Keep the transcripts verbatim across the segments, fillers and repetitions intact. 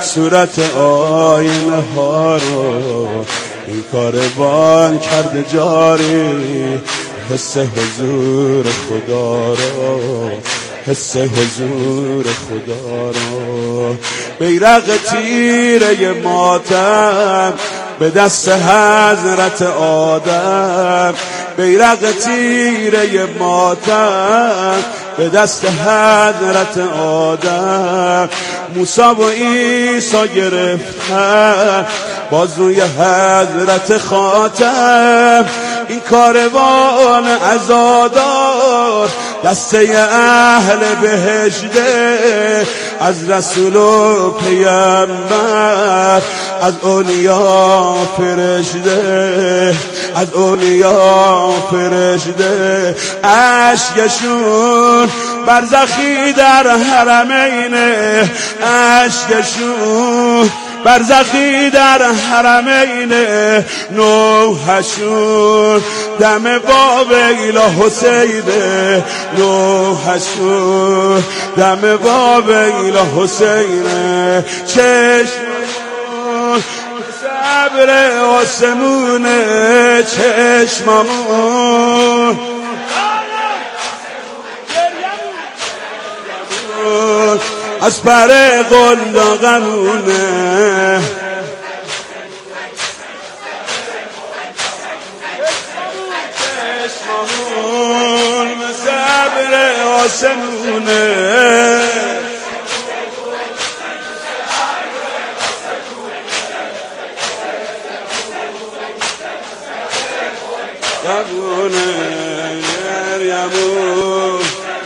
صورت آینه ها رو این کاروان کرده جاری، حس حضور خدا رو، حس حضور خدا رو. بیرق تیره ماتم به دست حضرت آدم، بیرق تیره ماتم به دست حضرت آدم. موسی و عیسی گرفتن بازوی حضرت خاتم. این کاروان عزادار دسته اهل بهشته، از رسول و پیامبر، از اولیا فرشته، از اولیا فرشته. اشکشون برزخی در حرمینه، اشکشون برزخی در حرمین. نوحشون دم باب ایلا حسینه، نوحشون دم باب ایلا حسینه. چشممون صبر آسمونه، چشممون از پر قنداقمونه. چشممون صبر آسمونه، یمونه یمون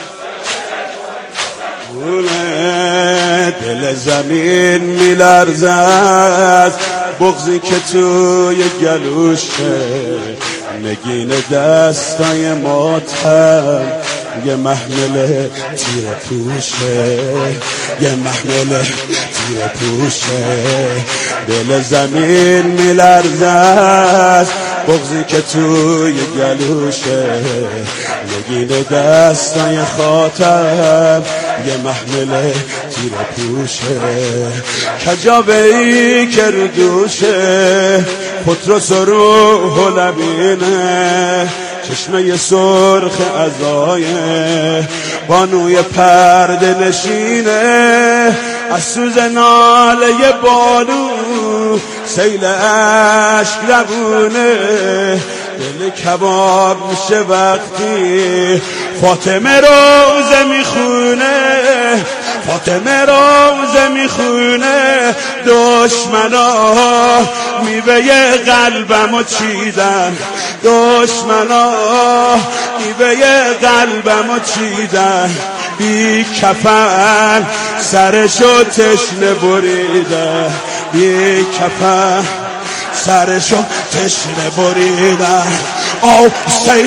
دل زمین میلرزد، بغضی که توی گلوشه، نگین دستای ماتم یه محمل تیر پوشه، یه محمل تیر پوشه. دل زمین میلرزد، بغضی که توی گلوشه، نگین دستای خاتم یه محمل تیر پوشه. کجابه ای که رو دوشه، پتروس و روح و لبینه، چشمه سرخ عزایه، بانوی پرده نشینه. از سوز ناله بانو سیل عشق روونه، دل کباب میشه وقتی فاطمه روزه میخونه، فاطمه روزه میخونه. دشمنا میوه قلبمو چیدن، دشمنا میوه قلبمو چیدن. بی کفن سرشو تشنه بریدن، بی کفن سرشو تشنه بریدن. آو حسین.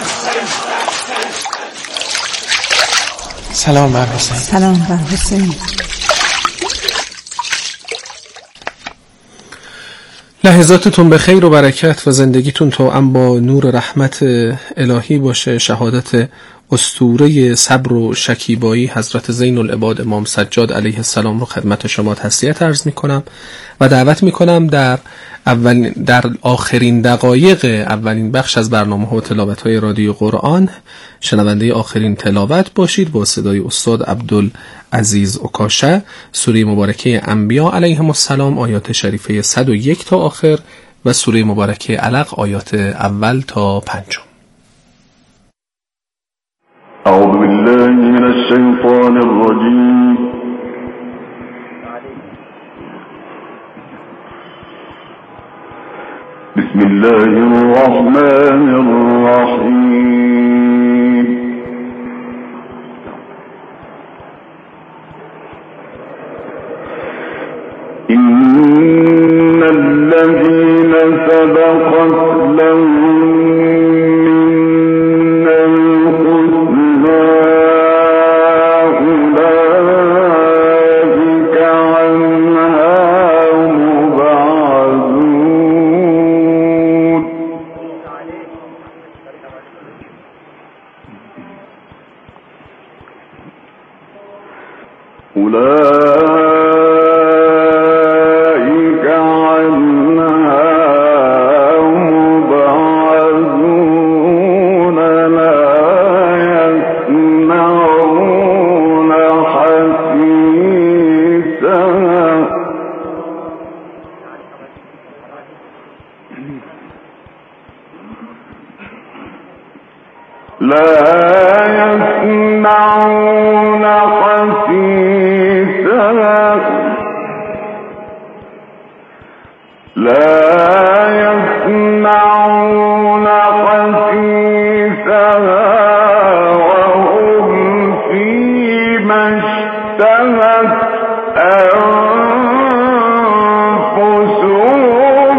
سلام بر حسین. سلام بر حسین. لحظاتتون به خیر و برکت و زندگیتون توأم با نور رحمت الهی باشه. شهادت اسطوره صبر و شکیبایی حضرت زین العباد امام سجاد علیه السلام رو خدمت شما تسلیت عرض می کنم و دعوت می کنم در اول در آخرین دقایق اولین بخش از برنامه ها و تلاوت های رادیو قرآن شنونده آخرین تلاوت باشید با صدای استاد عبدالعزیز اوکاشه. سوره مبارکه انبیا علیهم السلام آیات شریفه صد و یک تا آخر و سوره مبارکه علق آیات اول تا پنجم. أعوذ بالله من الشيطان الرجيم. بسم الله الرحمن الرحيم. إن الذين سبقت لهم يسمعون حسيسها لا يسمعون حسيسها وهم فيما اشتهت أنفسهم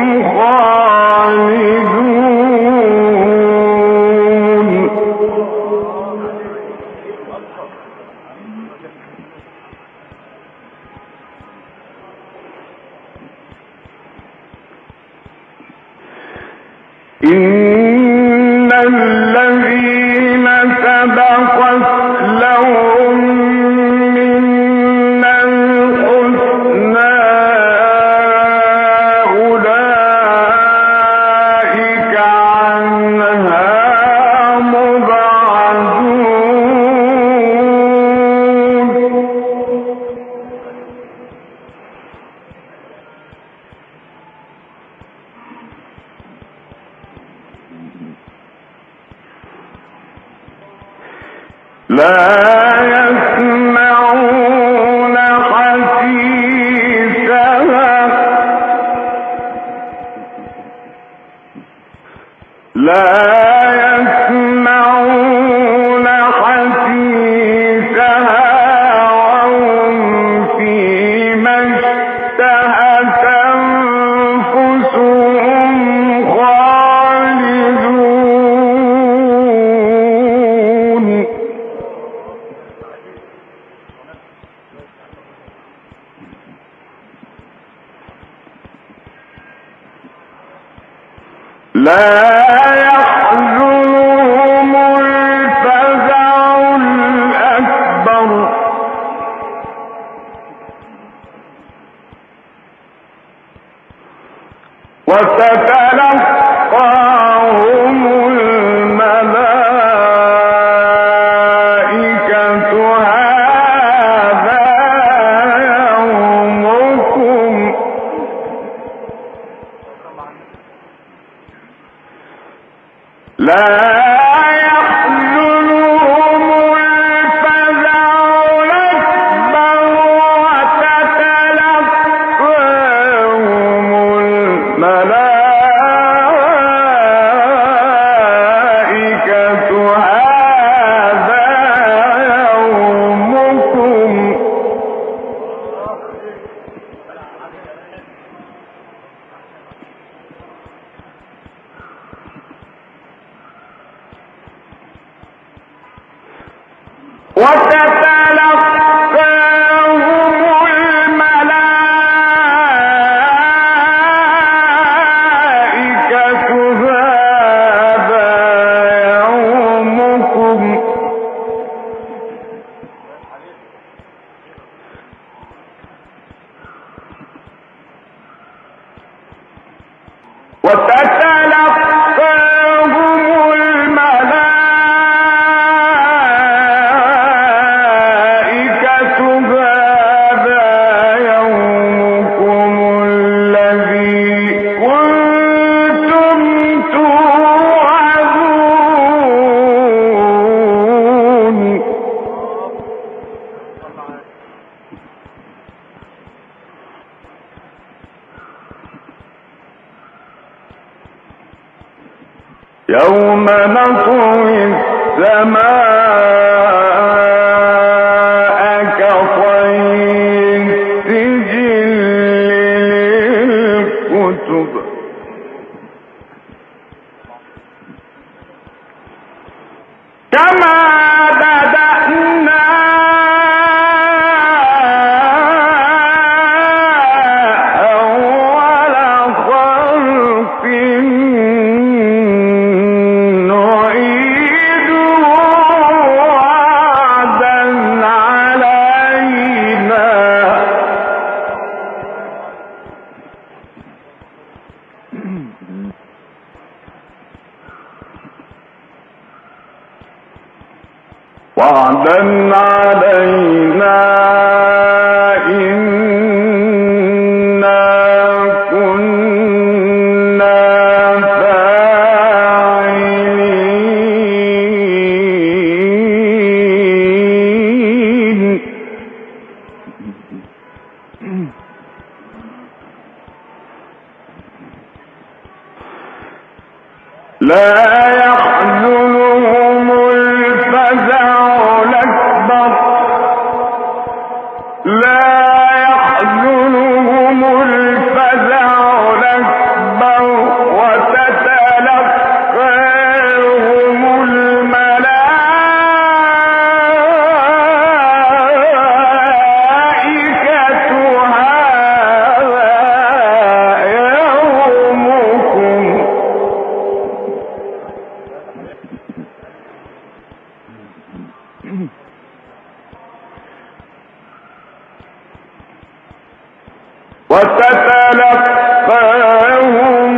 خالدون. إن الذين سبقت لهم منا الحسنى أولئك عنها مبعدون. لا يسمعون حسيسها لا يسمعون حسيسها وهم فيما اشتهت أنفسهم خالدون. لا يحزنهم الفزع الأكبر وتتلقاهم الملائكة هذا يومكم لا يحزنهم الفزع الأكبر وتتلقاهم الملائكة هذا يومكم وتتلقاهم الملائكة هذا يومكم وتتلقاهم الملائكة هذا يومكم الذي كنتم توعدون. يوم نطوي السماء كطي السجل للكتب كما بدأنا أول خلق وعدا علينا إنا كنا فاعلين. لا يحزنهم الفزع الأكبر لا يحزنهم الفزع الأكبر وتتلقاهم الملائكة هذا يومكم وتتلقاهم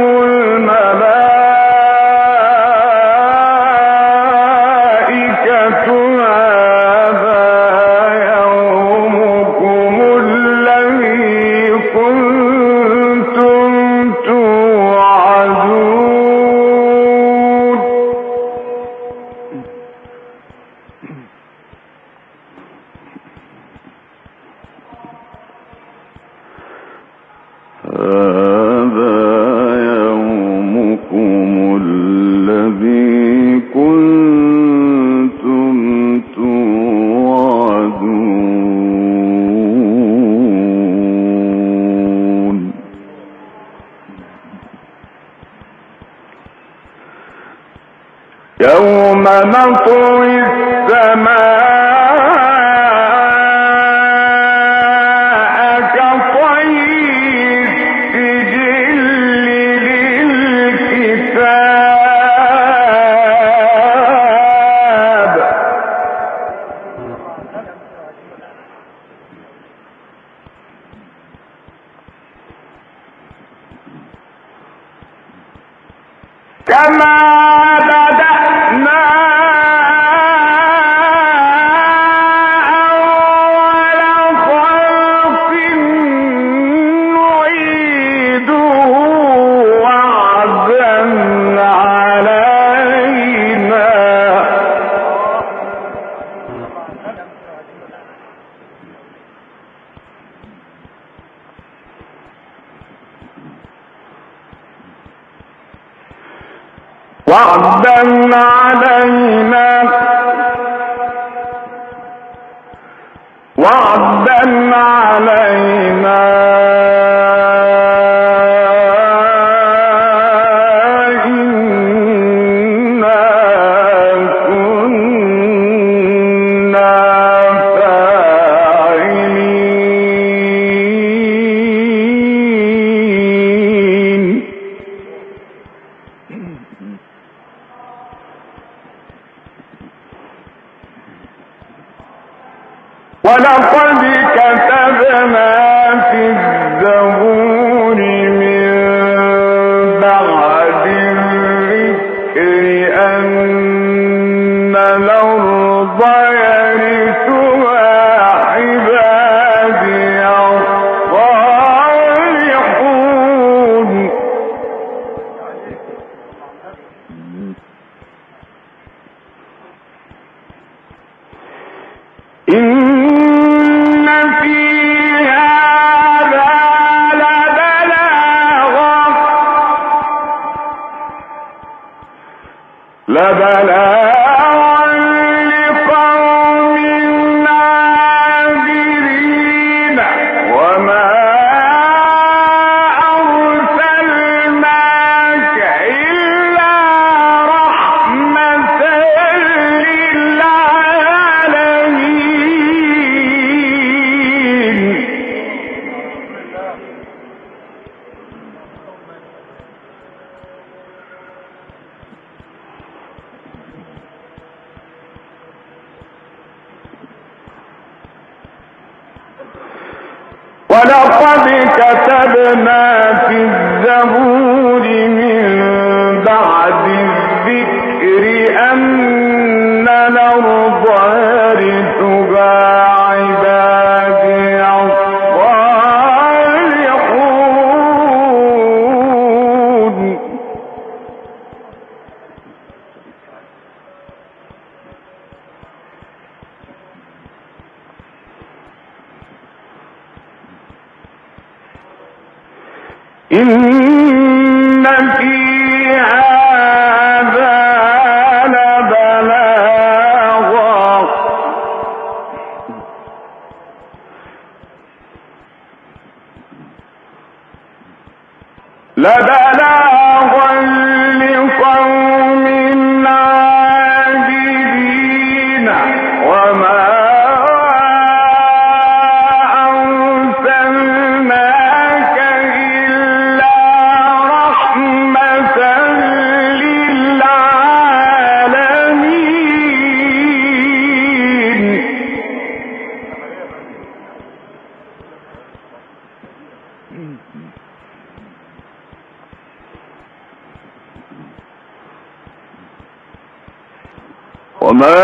الملائكة هذا يومكم الذي كنتم توعدون هذا يومكم الذي كنتم توعدون يوم نطوي السماء كما بدأنا أول خلق نعيده وعدا علينا وعدا علينا وعدا علينا إنا كنا فاعلين ولقد كتبنا في الزبور من بعد الذكر أن الأرض يرثها عبادي الصالحون إن في هذا لبلاغا لبلاغا لقوم عابرين وما أرسلناك إلا رحمة للعالمين ولقد كتبنا في الزبور من بعد الذكر أن الأرض يرثها عبادي الصالحون إن في هذا لبلاغا لقوم عابدين وما أرسلناك إلا رحمة للعالمين. وما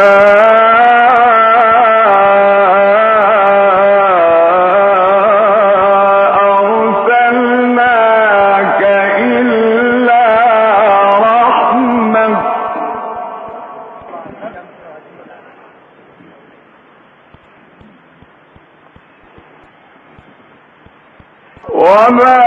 أرسلناك إلا رحمة وما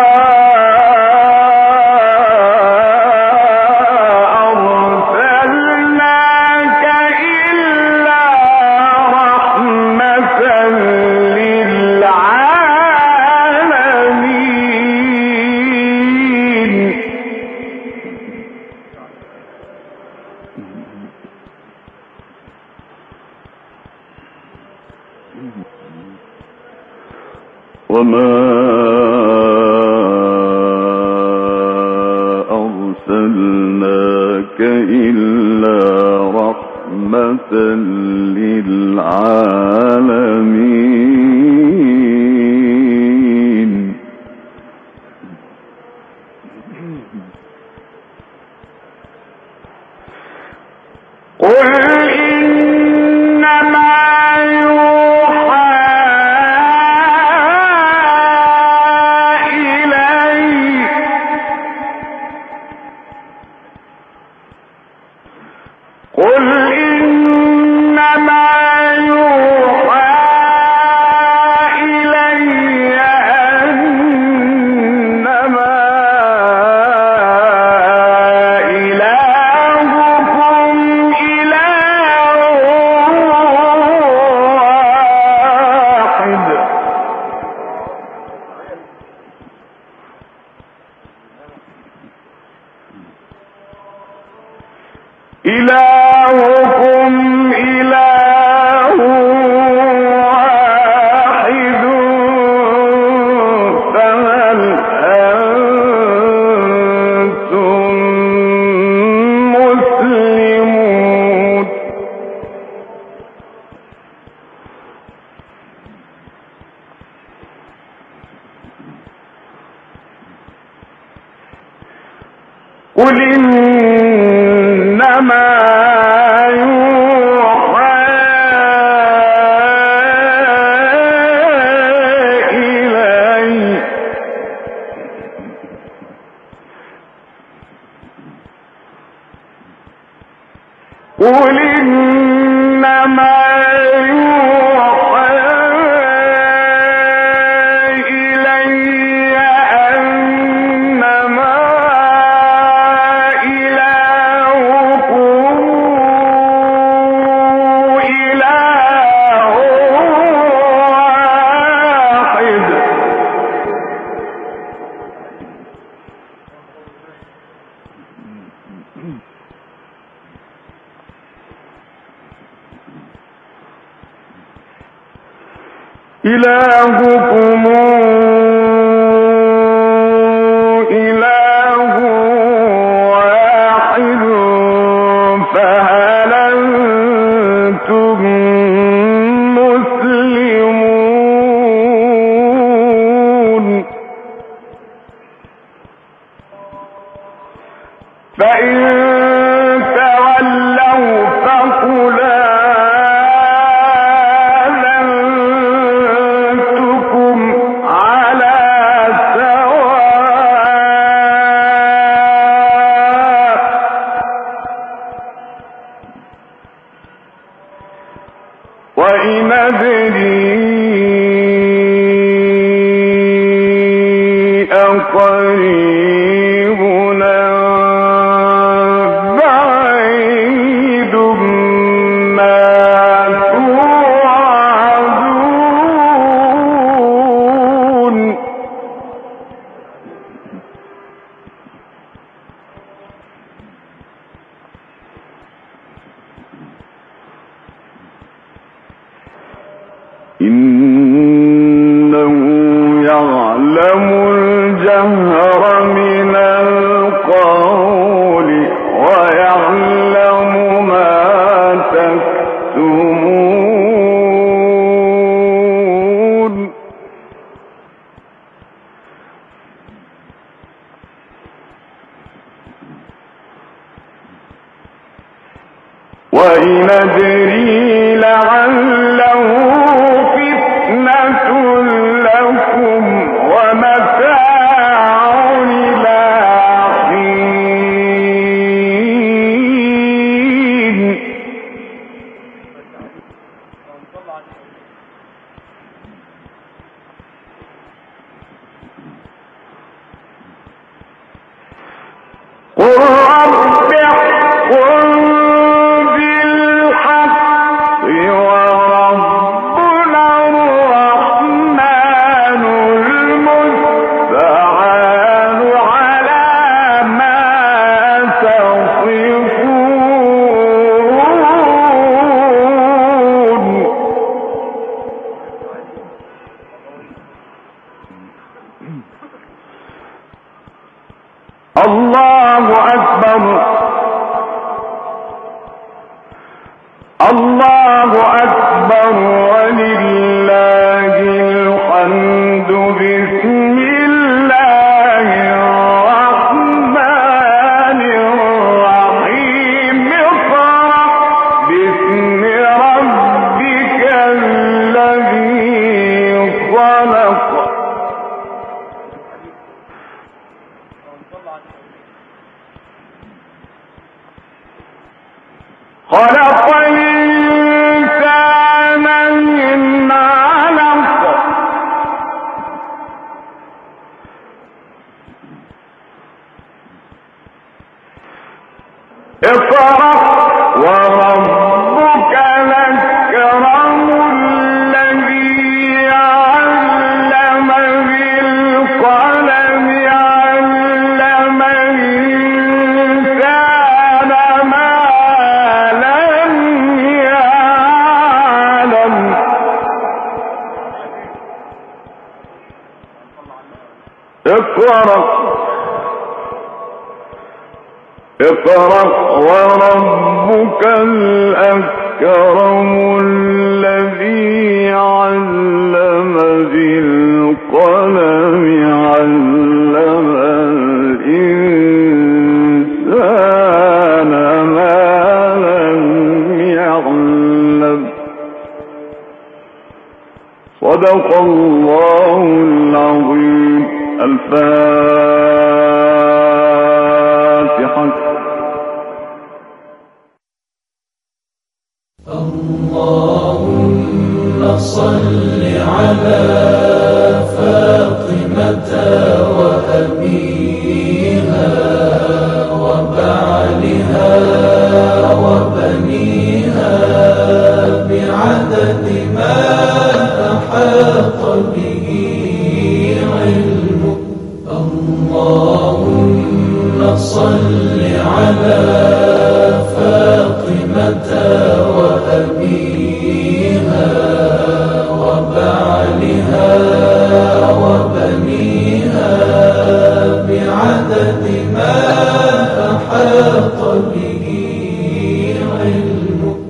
وما أرسلناك إلا رحمة للعالمين. قل إنما قل إنما يوحى إلي أنما إلهكم إله واحد. إلهكم إله واحد فهل أنتم مسلمون. قل إنما يوحى إلي قل إنما يوحى إلي أنما إلهكم إله واحد فهل أنتم مسلمون. فإن تولوا فقل آذنتكم الجهر من القول ويعلم ما تكتمون وإن أدري لعله فتنة لكم ومتاع إلى حين قل رب احكم بالحق وربنا الرحمن المستعان على ما تصفون الله أكبر الله أكبر ولله الحمد بسم الله الرحمن الرحيم اقرأ باسم ربك الذي خلق خلق الإنسان من علق اقرأ وربك الأكرم الذي علم بالقلم علم الإنسان ما لم يعلم اقرأ اقرأ وربك الأكرم الذي علم بالقلم علم الإنسان ما لم يعلم صدق الله العظيم. الفاتحة. اللهم صل على فاطمة وأبيها وبعلها وبنيها بعدد ما أحاط به علمك. اللهم صل على فاطمة وأبيها وبعلها وبنيها بعدد ما أحاط به علمك.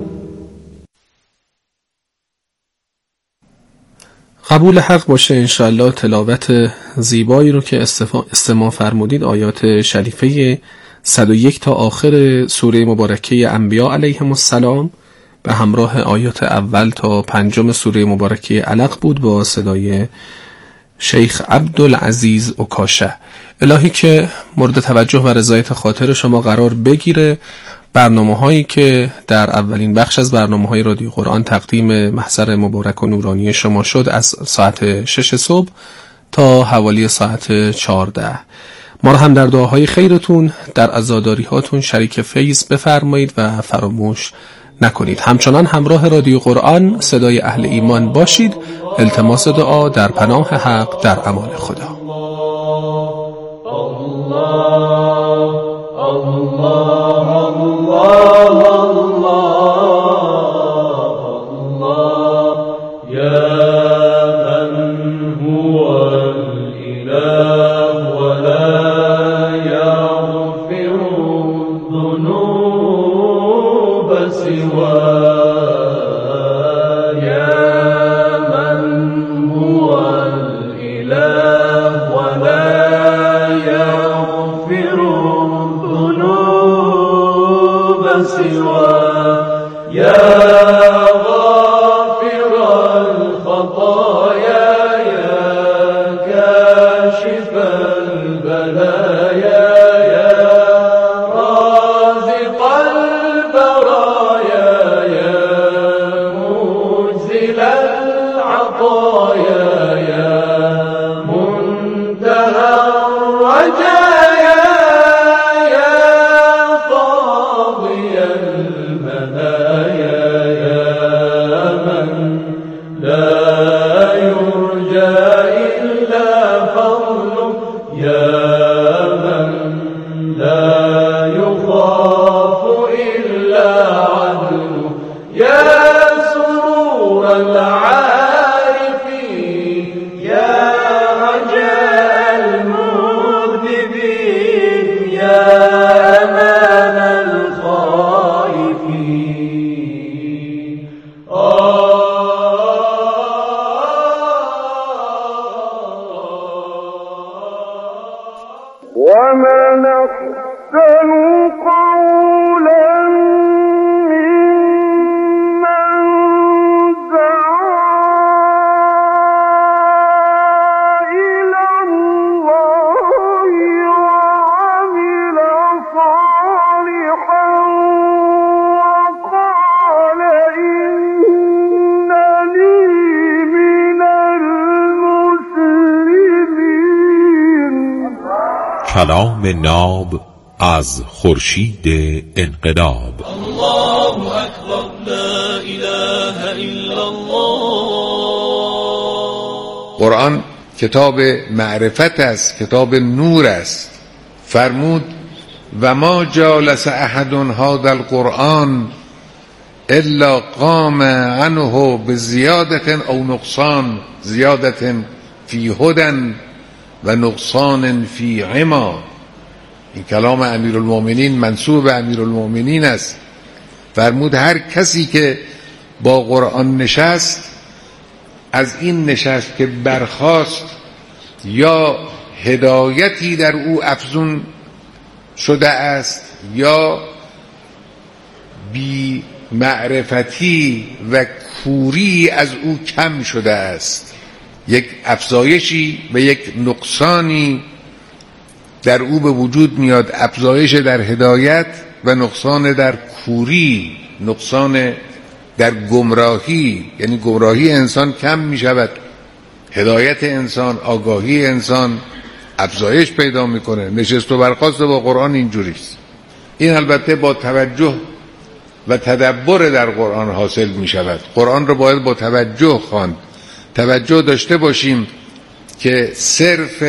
قبول حق باشه انشاءالله تلاوت زیبایی رو که استماع فرمودید، آیات شریفه صد و یک تا آخر سوره مبارکه انبیا علیهم السلام به همراه آیات اول تا پنجم سوره مبارکه علق بود با صدای شیخ عبدالعزیز اوکاشه. الهی که مورد توجه و رضایت خاطر شما قرار بگیره. برنامه هایی که در اولین بخش از برنامه های رادیو قرآن تقدیم محضر مبارک و نورانی شما شد از ساعت شش صبح تا حوالی ساعت چهارده، ما را هم در دعاهای خیرتون در عزاداری هاتون شریک فیض بفرمایید و فراموش نکنید. همچنان همراه رادیو قرآن صدای اهل ایمان باشید. التماس دعا در پناه حق در امان خدا. يا من هو الإله إله ولا يغفر الذنوب سواه يا من هو الإله ولا يغفر الذنوب سواه يا غافر الخطايا يا كاشف البلايا يا رازق البرايا يا منزل العطايا يا منتهى الرجايا يا قاضي المنايا يا من لا يرجى إلا فضله يا من لا يخاف إلا عدله يا سرور العارفين يا رجاء المذنبين يا أمان الخائفين ومن أحسن قولا ممن دعا إلى الله وعمل صالحا وقال إنني من المسلمين. کلام ناب از خورشید انقلاب. الله أكبر لا إله إلا الله. قرآن کتاب معرفت است، کتاب نور است. فرمود و ما جالس احد هذا القرآن الا قام عنه بزیادت او نقصان، زیادت فی هدن و نقصان فی عما. این کلام امیرالمؤمنین منسوب به امیرالمؤمنین است. فرمود هر کسی که با قرآن نشست، از این نشست که برخاست یا هدایتی در او افزون شده است یا بی معرفتی و کوری از او کم شده است. یک افزایشی و یک نقصانی در او به وجود میاد، افزایش در هدایت و نقصان در کوری، نقصان در گمراهی، یعنی گمراهی انسان کم می شود، هدایت انسان، آگاهی انسان افزایش پیدا میکنه. نشست و برخاست با قرآن اینجوریست. این البته با توجه و تدبر در قرآن حاصل می شود. قرآن رو باید با توجه خواند. توجه داشته باشیم که صرف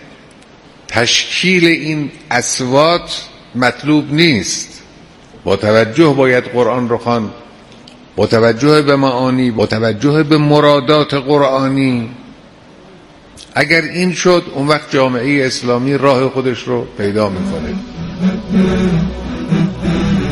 تشکیل این اصوات مطلوب نیست. با توجه باید قرآن رو خواند، با توجه به معانی، با توجه به مرادات قرآنی. اگر این شد، اون وقت جامعه اسلامی راه خودش رو پیدا میکنه.